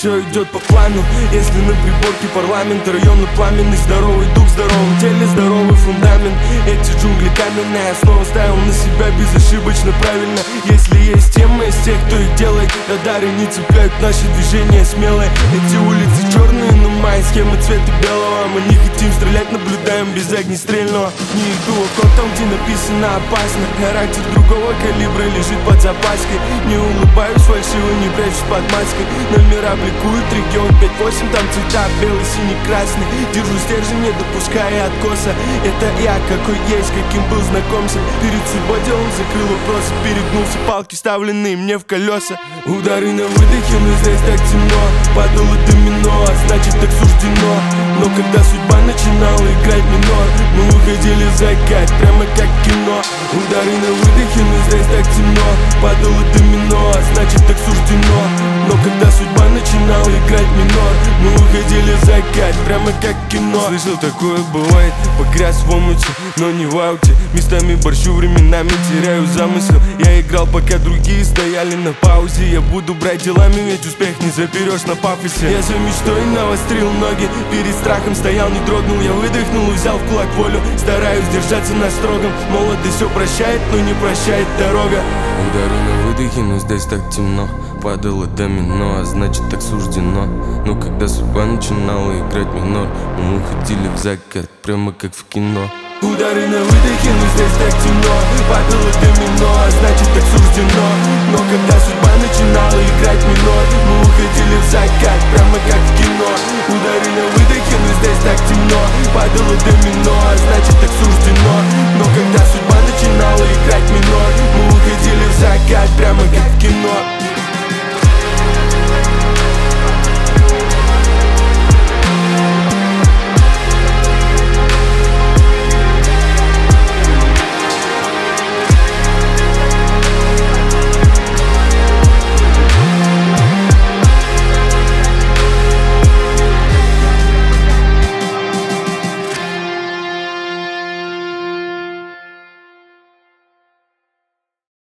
все идет по плану. Если на приборке парламент, районный пламенный, здоровый дух, в здоровом теле, здоровый фундамент. Эти джунгли каменные, снова ставил на себя безошибочно правильно. Если есть тема из тех, кто их делает, радары не цепляют наши движения смелые. Эти улицы черные, но моя схема цвета белого. Мы не хотим стрелять, наблюдаем без огнестрельного. Не иду в ход там, где написано опасно. Характер другого калибра лежит под запаской. Не улыбаюсь фальшиво, не прячусь под маской. Номера бликуют, регион 5-8, там цвета белый, синий, красный. Держу стержень, не допуская откоса. Это я, какой есть, каким был знакомься. Перед судьбой делом закрыл вопрос, перегнулся, палки вставленные мне в колеса. Удары на выдохе, но здесь так темно. Падало домино, а значит так суждено. Но когда судьба начинала играть минор, мы уходили в закат, прямо как кино. Удары на выдохе, но здесь так темно. Падало домино, а значит так суждено. Но когда судьба начинала играть минор, мы уходили в закат, прямо как кино. Слышал, такое бывает, погряз в омуте, но не в ауте. Местами борщу, временами теряю замысел. Я играл, пока другие стояли на паузе. Я буду брать делами, ведь успех не заберешь на пафосе. Я за мечтой навострил ноги, перед страхом стоял, не дрогнул. Я выдохнул и взял в кулак волю. Стараюсь держаться на строгом. Молодость все прощает, но не прощает дорога. Удары на выдохе, но здесь так темно. Падало домино, а значит так суждено. Но когда судьба начинала играть минор, мы уходили в закат, прямо как в кино. Удары на выдохе, но здесь так темно. Падало домино, а значит так суждено. Но когда судьба начинала играть минор, мы уходили в закат, прямо как в кино. Удары на выдохе, но здесь так темно. Падало домино, а значит так суждено. Но когда судьба начинала играть минор, мы уходили